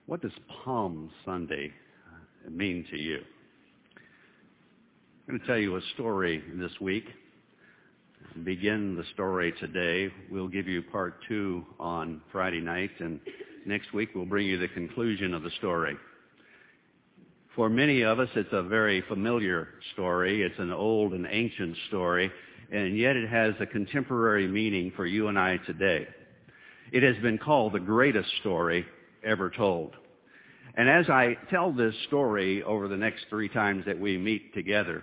What does Palm Sunday mean to you? I'm going to tell you a story this week. Begin the story today. We'll give you part 2 on Friday night, and next week we'll bring you the conclusion of the story. For many of us, it's a very familiar story. It's an old and ancient story, and yet it has a contemporary meaning for you and I today. It has been called the greatest story ever told. And as I tell this story over the next 3 times that we meet together,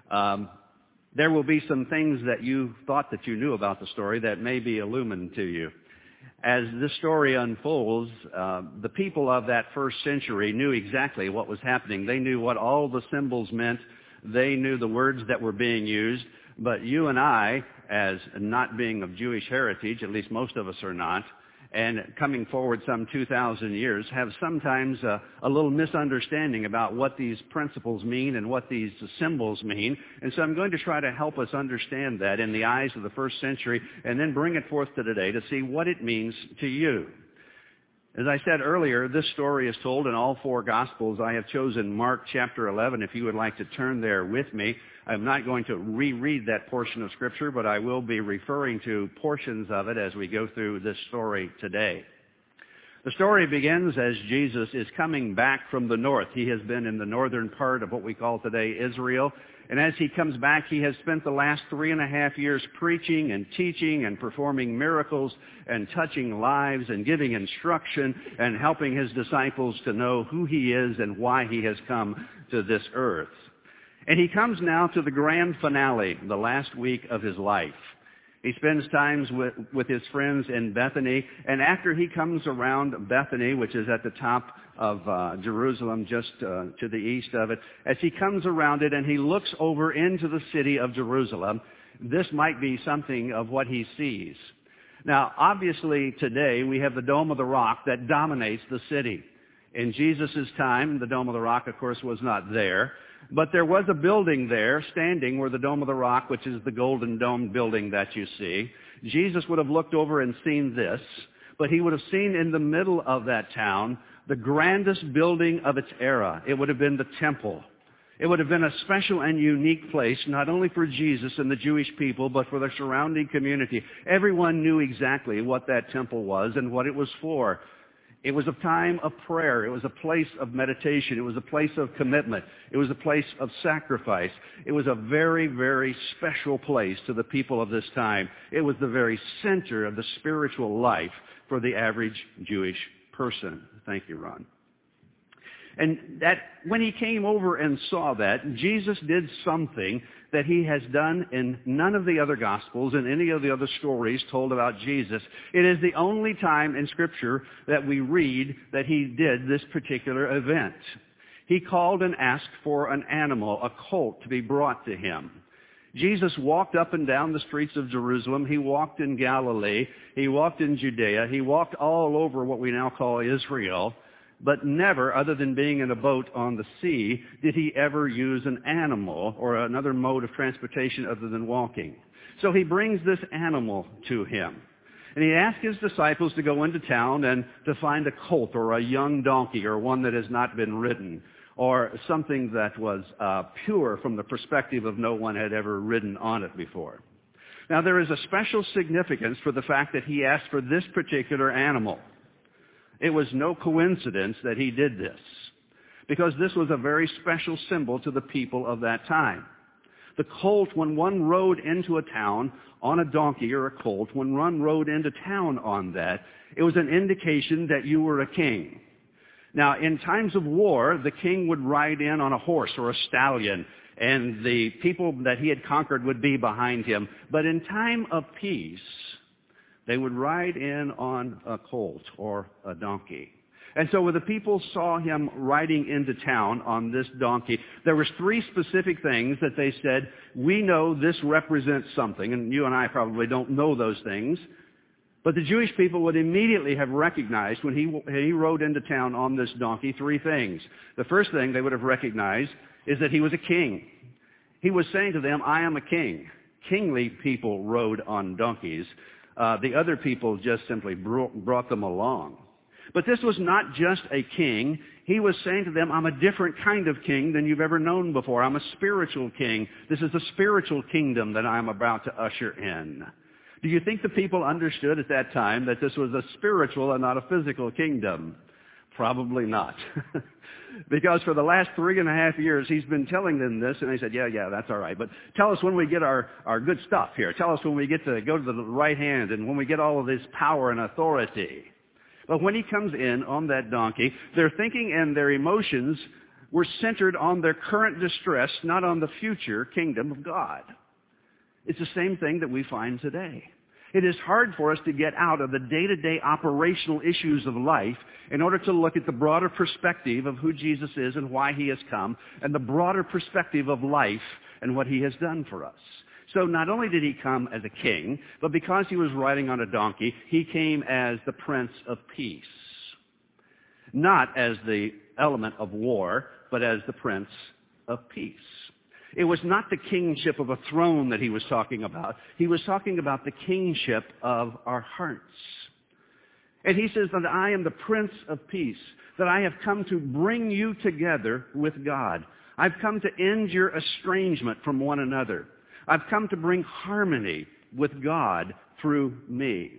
there will be some things that you thought that you knew about the story that may be illumined to you. As this story unfolds, the people of that first century knew exactly what was happening. They knew what all the symbols meant. They knew the words that were being used. But you and I, as not being of Jewish heritage, at least most of us are not, and coming forward some 2,000 years, have sometimes a little misunderstanding about what these principles mean and what these symbols mean. And so I'm going to try to help us understand that in the eyes of the first century and then bring it forth to today to see what it means to you. As I said earlier, this story is told in all 4 Gospels. I have chosen Mark chapter 11, if you would like to turn there with me. I'm not going to reread that portion of Scripture, but I will be referring to portions of it as we go through this story today. The story begins as Jesus is coming back from the north. He has been in the northern part of what we call today Israel. And as he comes back, he has spent the last 3.5 years preaching and teaching and performing miracles and touching lives and giving instruction and helping his disciples to know who he is and why he has come to this earth. And he comes now to the grand finale, the last week of his life. He spends times with his friends in Bethany, and after he comes around Bethany, which is at the top of Jerusalem, just to the east of it, as he comes around it and he looks over into the city of Jerusalem, this might be something of what he sees. Now, obviously today we have the Dome of the Rock that dominates the city. In Jesus' time, the Dome of the Rock, of course, was not there. But there was a building there standing where the Dome of the Rock, which is the Golden Dome building that you see. Jesus would have looked over and seen this, but he would have seen in the middle of that town the grandest building of its era. It would have been the temple. It would have been a special and unique place, not only for Jesus and the Jewish people, but for the surrounding community. Everyone knew exactly what that temple was and what it was for. It was a time of prayer. It was a place of meditation. It was a place of commitment. It was a place of sacrifice. It was a very, very special place to the people of this time. It was the very center of the spiritual life for the average Jewish person. Thank you, Ron. And that when he came over and saw that, Jesus did something that he has done in none of the other Gospels and any of the other stories told about Jesus. It is the only time in Scripture that we read that he did this particular event. He called and asked for an animal, a colt, to be brought to him. Jesus walked up and down the streets of Jerusalem. He walked in Galilee. He walked in Judea. He walked all over what we now call Israel. But never, other than being in a boat on the sea, did he ever use an animal or another mode of transportation other than walking. So he brings this animal to him. And he asked his disciples to go into town and to find a colt or a young donkey or one that has not been ridden or something that was pure from the perspective of no one had ever ridden on it before. Now, there is a special significance for the fact that he asked for this particular animal. It was no coincidence that he did this, because this was a very special symbol to the people of that time. The colt, when one rode into a town on a donkey or a colt, when one rode into town on that, it was an indication that you were a king. Now, in times of war, the king would ride in on a horse or a stallion, and the people that he had conquered would be behind him. But in time of peace, they would ride in on a colt or a donkey. And so when the people saw him riding into town on this donkey, there was 3 specific things that they said, we know this represents something. And you and I probably don't know those things. But the Jewish people would immediately have recognized when he rode into town on this donkey 3 things. The first thing they would have recognized is that he was a king. He was saying to them, I am a king. Kingly people rode on donkeys. The other people just simply brought them along. But this was not just a king. He was saying to them, I'm a different kind of king than you've ever known before. I'm a spiritual king. This is a spiritual kingdom that I'm about to usher in. Do you think the people understood at that time that this was a spiritual and not a physical kingdom? Probably not. Because for the last 3.5 years, he's been telling them this, and they said, yeah, that's all right. But tell us when we get our good stuff here. Tell us when we get to go to the right hand and when we get all of this power and authority. But when he comes in on that donkey, their thinking and their emotions were centered on their current distress, not on the future kingdom of God. It's the same thing that we find today. It is hard for us to get out of the day-to-day operational issues of life in order to look at the broader perspective of who Jesus is and why he has come, and the broader perspective of life and what he has done for us. So not only did he come as a king, but because he was riding on a donkey, he came as the Prince of Peace. Not as the element of war, but as the Prince of Peace. It was not the kingship of a throne that he was talking about. He was talking about the kingship of our hearts. And he says that I am the Prince of Peace, that I have come to bring you together with God. I've come to end your estrangement from one another. I've come to bring harmony with God through me.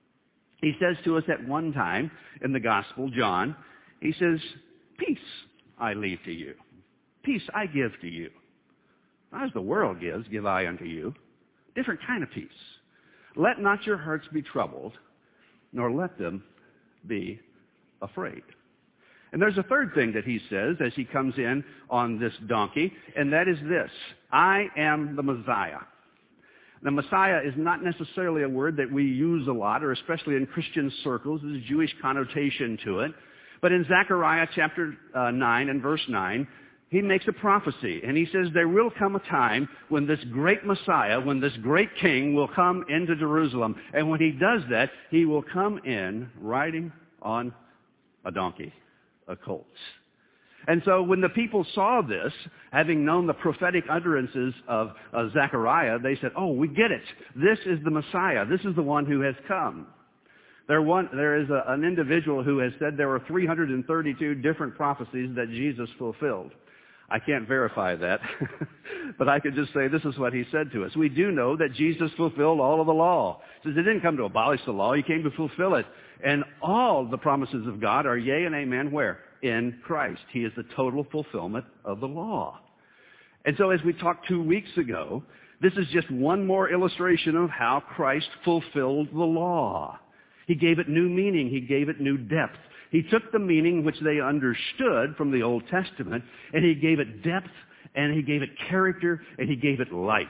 He says to us at one time in the Gospel, John, he says, peace I leave to you. Peace I give to you. Not as the world gives, give I unto you. Different kind of peace. Let not your hearts be troubled, nor let them be afraid. And there's a third thing that he says as he comes in on this donkey, and that is this: I am the Messiah. The Messiah is not necessarily a word that we use a lot, or especially in Christian circles. There's a Jewish connotation to it. But in Zechariah chapter 9 and verse 9, he makes a prophecy, and he says there will come a time when this great Messiah, when this great king will come into Jerusalem. And when he does that, he will come in riding on a donkey, a colt. And so when the people saw this, having known the prophetic utterances of Zechariah, they said, oh, we get it. This is the Messiah. This is the one who has come. There is an individual who has said there were 332 different prophecies that Jesus fulfilled. I can't verify that, but I could just say this is what he said to us. We do know that Jesus fulfilled all of the law. He says he didn't come to abolish the law, he came to fulfill it. And all the promises of God are yea and amen where? In Christ. He is the total fulfillment of the law. And so as we talked 2 weeks ago, this is just one more illustration of how Christ fulfilled the law. He gave it new meaning. He gave it new depth. He took the meaning which they understood from the Old Testament, and he gave it depth, and he gave it character, and he gave it life.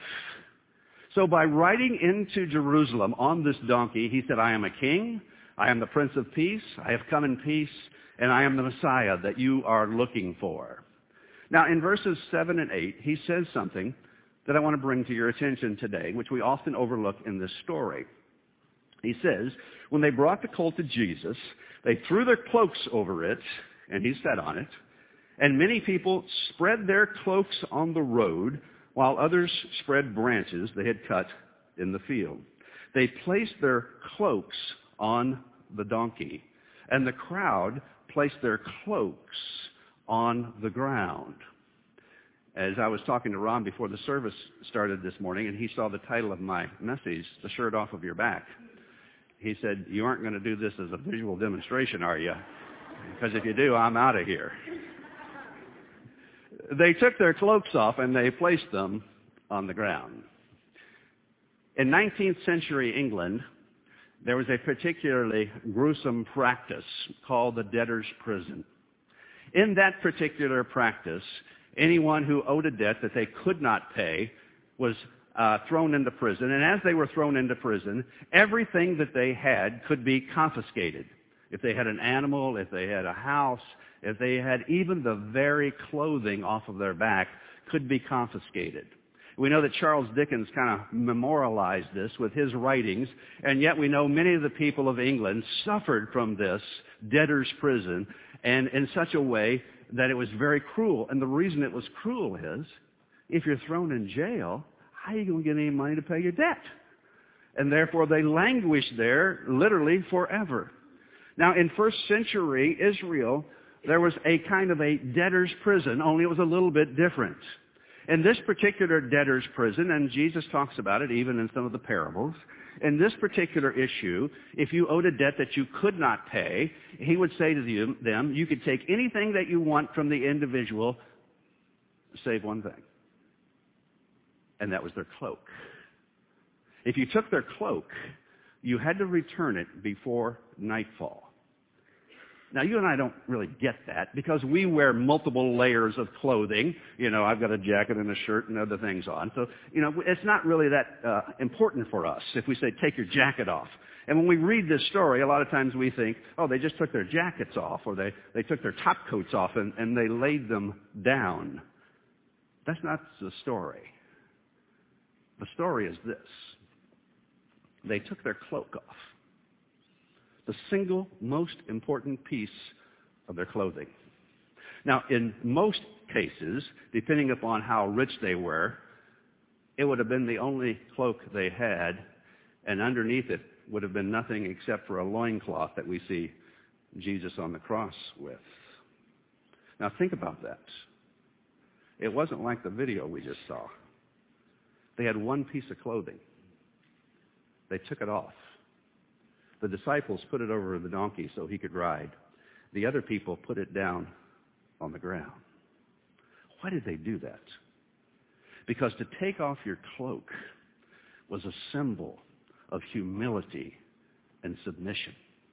So by riding into Jerusalem on this donkey, he said, I am a king, I am the Prince of Peace, I have come in peace, and I am the Messiah that you are looking for. Now in verses 7 and 8, he says something that I want to bring to your attention today, which we often overlook in this story. He says, when they brought the colt to Jesus, they threw their cloaks over it, and he sat on it. And many people spread their cloaks on the road, while others spread branches they had cut in the field. They placed their cloaks on the donkey, and the crowd placed their cloaks on the ground. As I was talking to Ron before the service started this morning, and he saw the title of my message, The Shirt Off of Your Back, he said, you aren't going to do this as a visual demonstration, are you? Because if you do, I'm out of here. They took their cloaks off and they placed them on the ground. In 19th century England, there was a particularly gruesome practice called the debtor's prison. In that particular practice, anyone who owed a debt that they could not pay was thrown into prison. And as they were thrown into prison, everything that they had could be confiscated. If they had an animal, if they had a house, if they had even the very clothing off of their back, could be confiscated. We know that Charles Dickens kind of memorialized this with his writings, and yet we know many of the people of England suffered from this debtor's prison, and in such a way that it was very cruel. And the reason it was cruel is, if you're thrown in jail, how are you going to get any money to pay your debt? And therefore they languished there literally forever. Now, in first century Israel, there was a kind of a debtor's prison, only it was a little bit different. In this particular debtor's prison, and Jesus talks about it even in some of the parables, in this particular issue, if you owed a debt that you could not pay, he would say to them, you could take anything that you want from the individual, save one thing. And that was their cloak. If you took their cloak, you had to return it before nightfall. Now, you and I don't really get that because we wear multiple layers of clothing. You know, I've got a jacket and a shirt and other things on. So, you know, it's not really that important for us if we say, take your jacket off. And when we read this story, a lot of times we think, oh, they just took their jackets off or they took their top coats off and they laid them down. That's not the story. The story is this. They took their cloak off. The single most important piece of their clothing. Now, in most cases, depending upon how rich they were, it would have been the only cloak they had, and underneath it would have been nothing except for a loincloth that we see Jesus on the cross with. Now, think about that. It wasn't like the video we just saw. They had one piece of clothing. They took it off. The disciples put it over the donkey so he could ride. The other people put it down on the ground. Why did they do that? Because to take off your cloak was a symbol of humility and submission.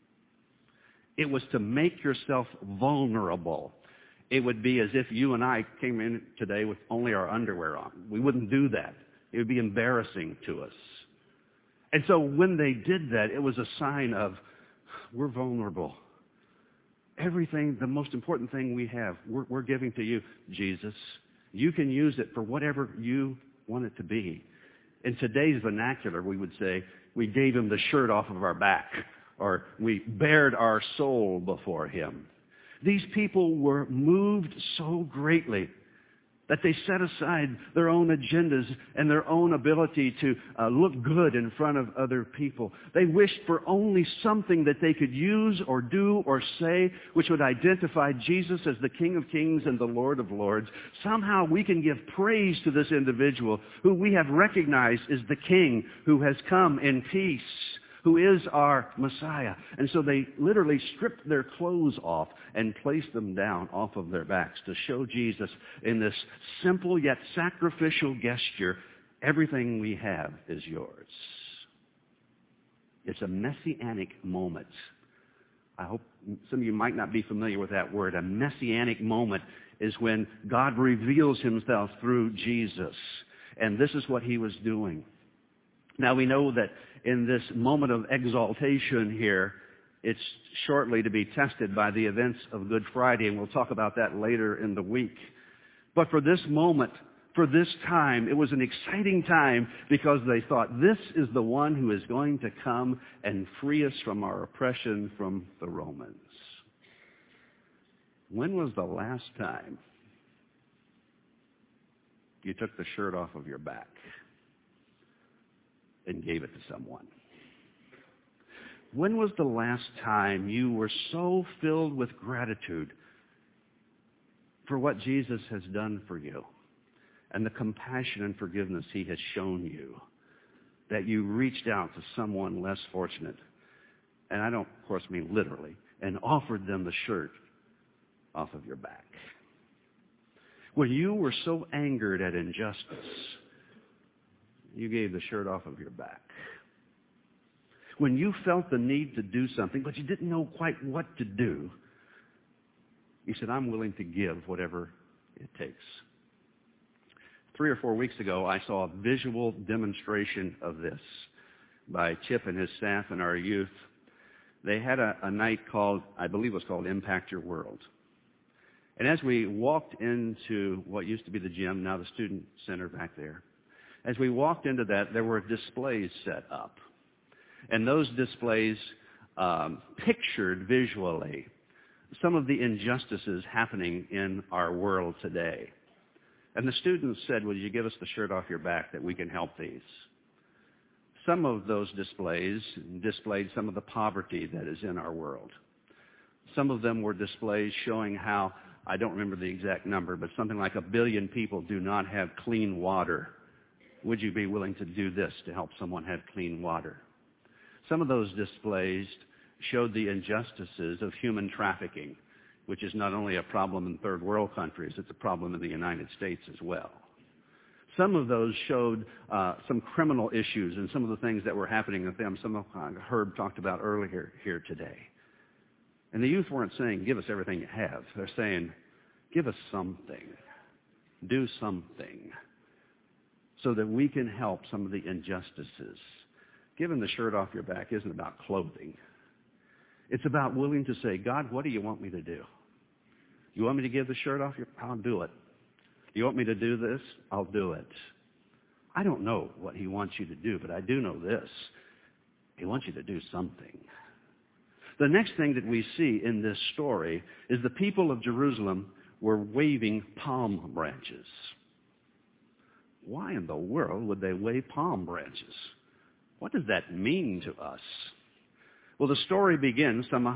It was to make yourself vulnerable. It would be as if you and I came in today with only our underwear on. We wouldn't do that. It would be embarrassing to us. And so when they did that, it was a sign of, we're vulnerable. Everything, the most important thing we have, we're giving to you, Jesus. You can use it for whatever you want it to be. In today's vernacular, we would say, we gave him the shirt off of our back, or we bared our soul before him. These people were moved so greatly that they set aside their own agendas and their own ability to look good in front of other people. They wished for only something that they could use or do or say which would identify Jesus as the King of Kings and the Lord of Lords. Somehow we can give praise to this individual who we have recognized is the King who has come in peace, who is our Messiah. And so they literally stripped their clothes off and placed them down off of their backs to show Jesus in this simple yet sacrificial gesture, everything we have is yours. It's a messianic moment. I hope some of you might not be familiar with that word. A messianic moment is when God reveals himself through Jesus. And this is what he was doing. Now we know that in this moment of exaltation here, it's shortly to be tested by the events of Good Friday, and we'll talk about that later in the week. But for this moment, for this time, it was an exciting time because they thought, this is the one who is going to come and free us from our oppression from the Romans. When was the last time you took the shirt off of your back and gave it to someone? When was the last time you were so filled with gratitude for what Jesus has done for you and the compassion and forgiveness he has shown you that you reached out to someone less fortunate, and I don't, of course, mean literally, and offered them the shirt off of your back? When you were so angered at injustice, you gave the shirt off of your back. When you felt the need to do something, but you didn't know quite what to do, you said, I'm willing to give whatever it takes. 3 or 4 weeks ago, I saw a visual demonstration of this by Chip and his staff and our youth. They had a night called, I believe it was called Impact Your World. And as we walked into what used to be the gym, now the student center back there, as we walked into that, there were displays set up. And those displays pictured visually some of the injustices happening in our world today. And the students said, will you give us the shirt off your back that we can help these? Some of those displays displayed some of the poverty that is in our world. Some of them were displays showing how, I don't remember the exact number, but something like 1 billion people do not have clean water. Would you be willing to do this to help someone have clean water? Some of those displays showed the injustices of human trafficking, which is not only a problem in third world countries, it's a problem in the United States as well. Some of those showed some criminal issues and some of the things that were happening with them. Some of Herb talked about earlier here today. And the youth weren't saying, give us everything you have. They're saying, give us something. Do something so that we can help some of the injustices. Giving the shirt off your back isn't about clothing. It's about willing to say, God, what do you want me to do? You want me to give the shirt off your back? I'll do it. You want me to do this? I'll do it. I don't know what he wants you to do, but I do know this. He wants you to do something. The next thing that we see in this story is the people of Jerusalem were waving palm branches. Why in the world would they wave palm branches? What does that mean to us? Well, the story begins some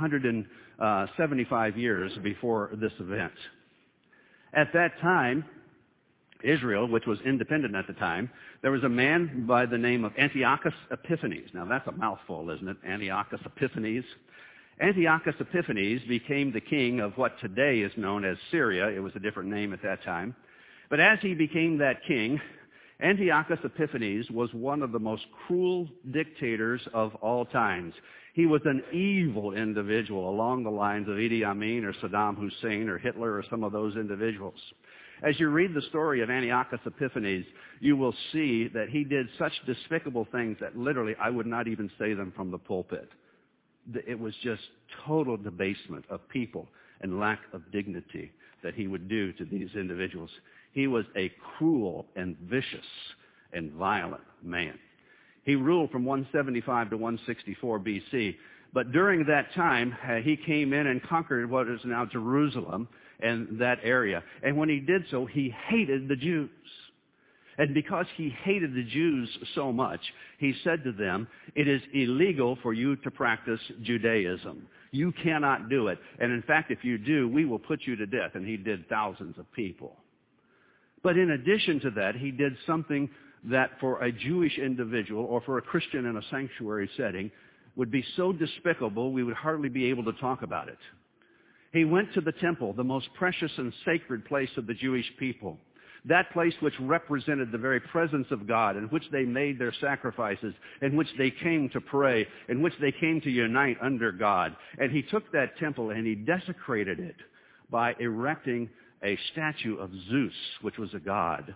175 years before this event. At that time, Israel, which was independent at the time, there was a man by the name of Antiochus Epiphanes. Now, that's a mouthful, isn't it? Antiochus Epiphanes. Antiochus Epiphanes became the king of what today is known as Syria. It was a different name at that time. But as he became that king, Antiochus Epiphanes was one of the most cruel dictators of all times. He was an evil individual along the lines of Idi Amin or Saddam Hussein or Hitler or some of those individuals. As you read the story of Antiochus Epiphanes, you will see that he did such despicable things that literally I would not even say them from the pulpit. It was just total debasement of people and lack of dignity that he would do to these individuals. He was a cruel and vicious and violent man. He ruled from 175 to 164 BC. But during that time, he came in and conquered what is now Jerusalem and that area. And when he did so, he hated the Jews. And because he hated the Jews so much, he said to them, it is illegal for you to practice Judaism. You cannot do it. And in fact, if you do, we will put you to death. And he did thousands of people. But in addition to that, he did something that for a Jewish individual or for a Christian in a sanctuary setting would be so despicable we would hardly be able to talk about it. He went to the temple, the most precious and sacred place of the Jewish people, that place which represented the very presence of God, in which they made their sacrifices, in which they came to pray, in which they came to unite under God. And he took that temple and he desecrated it by erecting a statue of Zeus, which was a god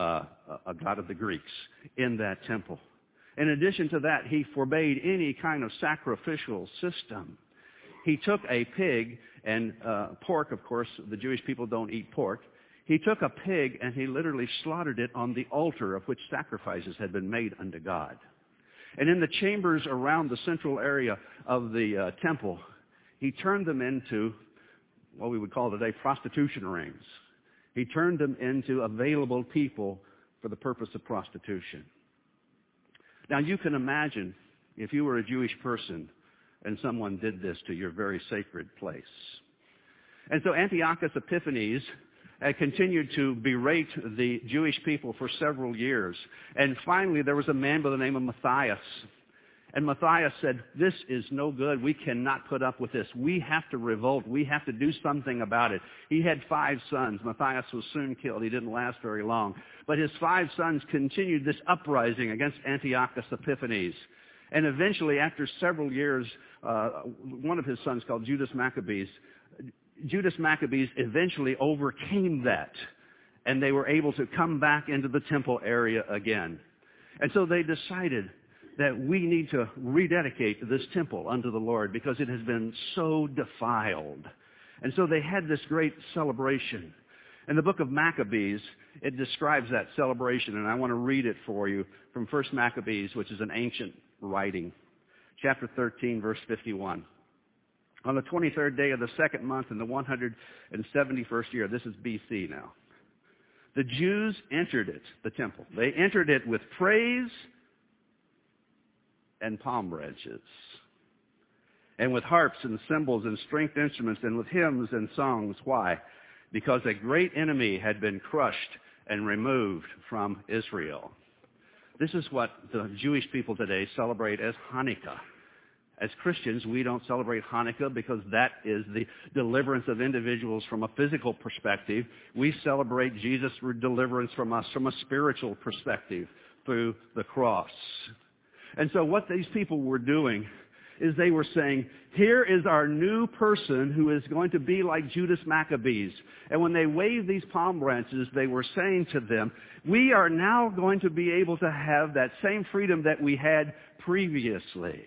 of the Greeks, in that temple. In addition to that, he forbade any kind of sacrificial system. He took a pig and pork, of course, the Jewish people don't eat pork. He took a pig and he literally slaughtered it on the altar of which sacrifices had been made unto God. And in the chambers around the central area of the temple, he turned them into what we would call today prostitution rings. He turned them into available people for the purpose of prostitution. Now you can imagine if you were a Jewish person and someone did this to your very sacred place. And so Antiochus Epiphanes continued to berate the Jewish people for several years. And finally there was a man by the name of Matthias. And Matthias said, this is no good. We cannot put up with this. We have to revolt. We have to do something about it. He had 5 sons. Matthias was soon killed. He didn't last very long. But his 5 sons continued this uprising against Antiochus Epiphanes. And eventually, after several years, one of his sons called Judas Maccabees eventually overcame that. And they were able to come back into the temple area again. And so they decided that we need to rededicate this temple unto the Lord because it has been so defiled. And so they had this great celebration. In the book of Maccabees, it describes that celebration, and I want to read it for you from 1 Maccabees, which is an ancient writing. Chapter 13, verse 51. On the 23rd day of the 2nd month in the 171st year, this is BC now, the Jews entered it, the temple. They entered it with praise and palm branches. and with harps and cymbals and stringed instruments and with hymns and songs. Why? Because a great enemy had been crushed and removed from Israel. This is what the Jewish people today celebrate as Hanukkah. As Christians, we don't celebrate Hanukkah because that is the deliverance of individuals from a physical perspective. We celebrate Jesus' deliverance from us from a spiritual perspective through the cross. And so what these people were doing is they were saying, here is our new person who is going to be like Judas Maccabees. And when they waved these palm branches, they were saying to them, we are now going to be able to have that same freedom that we had previously.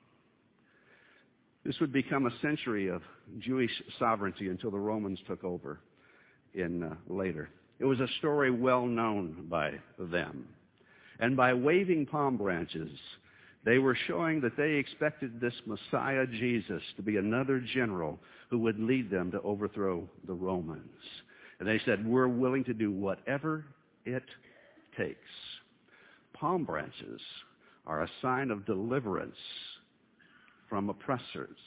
This would become a century of Jewish sovereignty until the Romans took over later. It was a story well known by them. And by waving palm branches, they were showing that they expected this Messiah Jesus to be another general who would lead them to overthrow the Romans. And they said, we're willing to do whatever it takes. Palm branches are a sign of deliverance from oppressors.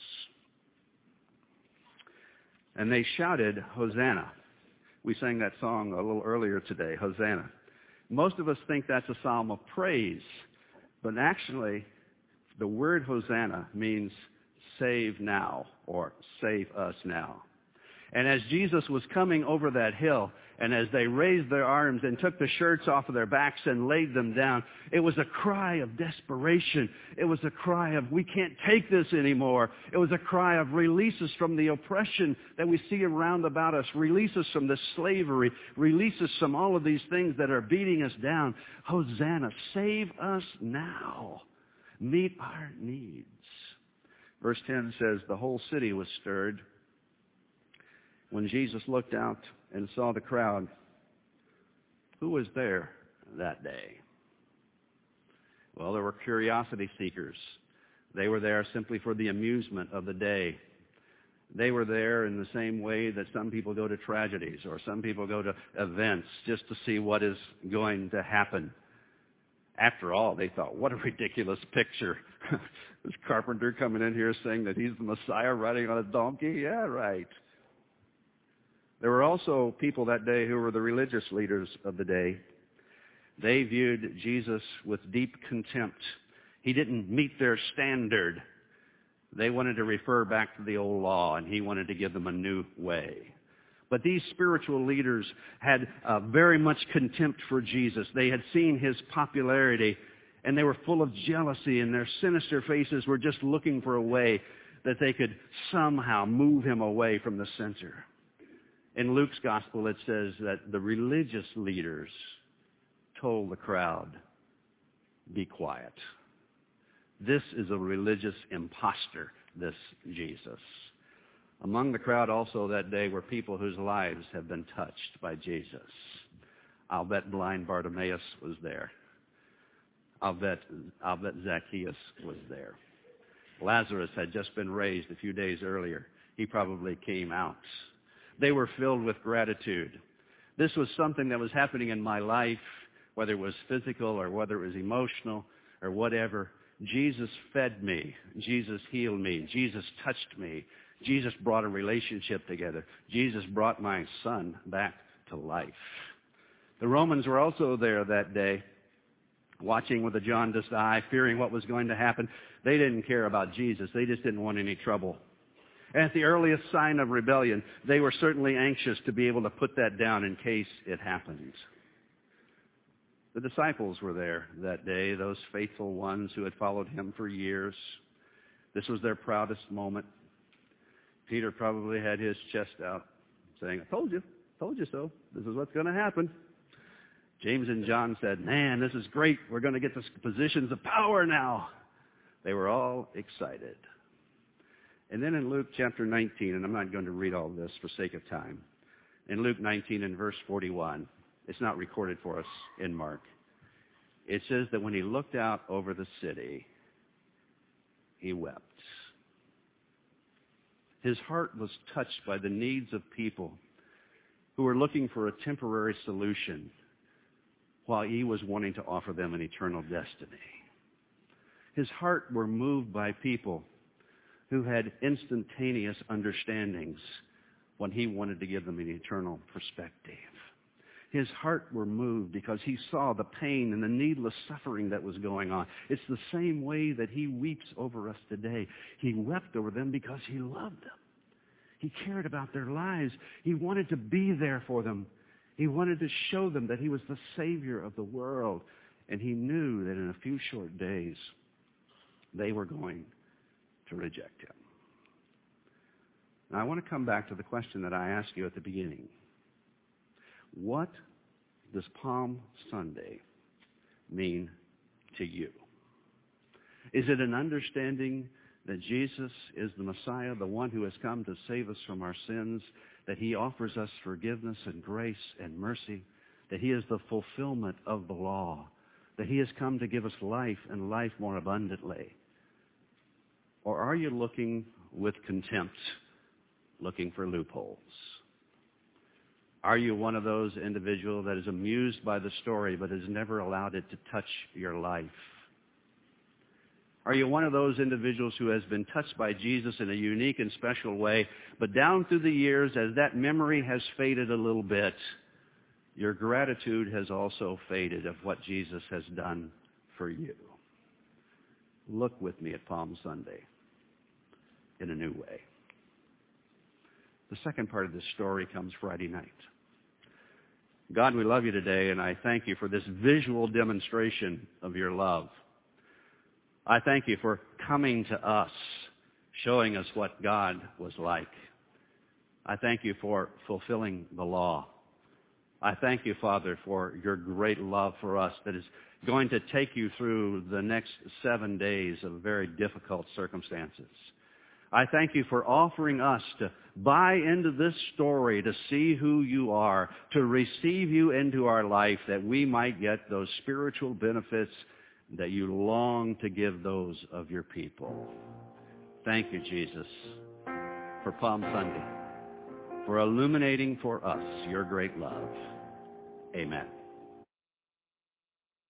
And they shouted, Hosanna. We sang that song a little earlier today, Hosanna. Most of us think that's a psalm of praise, but actually the word Hosanna means save now or save us now. And as Jesus was coming over that hill, and as they raised their arms and took the shirts off of their backs and laid them down, it was a cry of desperation. It was a cry of, we can't take this anymore. It was a cry of release us from the oppression that we see around about us. Release us from this slavery. Release us from all of these things that are beating us down. Hosanna, save us now. Meet our needs. Verse 10 says, the whole city was stirred when Jesus looked out and saw the crowd. Who was there that day? Well, there were curiosity seekers. They were there simply for the amusement of the day. They were there in the same way that some people go to tragedies or some people go to events just to see what is going to happen. After all, they thought, what a ridiculous picture. This carpenter coming in here saying that he's the Messiah riding on a donkey? Yeah, right. There were also people that day who were the religious leaders of the day. They viewed Jesus with deep contempt. He didn't meet their standard. They wanted to refer back to the old law, and he wanted to give them a new way. But these spiritual leaders had very much contempt for Jesus. They had seen his popularity, and they were full of jealousy, and their sinister faces were just looking for a way that they could somehow move him away from the center. In Luke's gospel, it says that the religious leaders told the crowd, be quiet. This is a religious imposter, this Jesus. Among the crowd also that day were people whose lives have been touched by Jesus. I'll bet blind Bartimaeus was there. I'll bet Zacchaeus was there. Lazarus had just been raised a few days earlier. He probably came out. They were filled with gratitude. This was something that was happening in my life, whether it was physical or whether it was emotional or whatever. Jesus fed me. Jesus healed me. Jesus touched me. Jesus brought a relationship together. Jesus brought my son back to life. The Romans were also there that day, watching with a jaundiced eye, fearing what was going to happen. They didn't care about Jesus. They just didn't want any trouble. And at the earliest sign of rebellion, they were certainly anxious to be able to put that down in case it happened. The disciples were there that day, those faithful ones who had followed him for years. This was their proudest moment. Peter probably had his chest out, saying, I told you so. This is what's going to happen. James and John said, man, this is great. We're going to get to positions of power now. They were all excited. And then in Luke chapter 19, and I'm not going to read all this for sake of time. In Luke 19 and verse 41, it's not recorded for us in Mark. It says that when he looked out over the city, he wept. His heart was touched by the needs of people who were looking for a temporary solution while he was wanting to offer them an eternal destiny. His heart were moved by people who had instantaneous understandings when he wanted to give them an eternal perspective. His heart were moved because he saw the pain and the needless suffering that was going on. It's the same way that he weeps over us today. He wept over them because he loved them. He cared about their lives. He wanted to be there for them. He wanted to show them that he was the Savior of the world. And he knew that in a few short days, they were going to reject him. Now, I want to come back to the question that I asked you at the beginning. What does Palm Sunday mean to you? Is it an understanding that Jesus is the Messiah, the one who has come to save us from our sins, that he offers us forgiveness and grace and mercy, that he is the fulfillment of the law, that he has come to give us life and life more abundantly? Or are you looking with contempt, looking for loopholes? Are you one of those individuals that is amused by the story but has never allowed it to touch your life? Are you one of those individuals who has been touched by Jesus in a unique and special way, but down through the years, as that memory has faded a little bit, your gratitude has also faded of what Jesus has done for you? Look with me at Palm Sunday in a new way. The second part of this story comes Friday night. God, we love you today, and I thank you for this visual demonstration of your love. I thank you for coming to us, showing us what God was like. I thank you for fulfilling the law. I thank you, Father, for your great love for us that is going to take you through the next 7 days of very difficult circumstances. I thank you for offering us to buy into this story, to see who you are, to receive you into our life, that we might get those spiritual benefits that you long to give those of your people. Thank you, Jesus, for Palm Sunday, for illuminating for us your great love. Amen.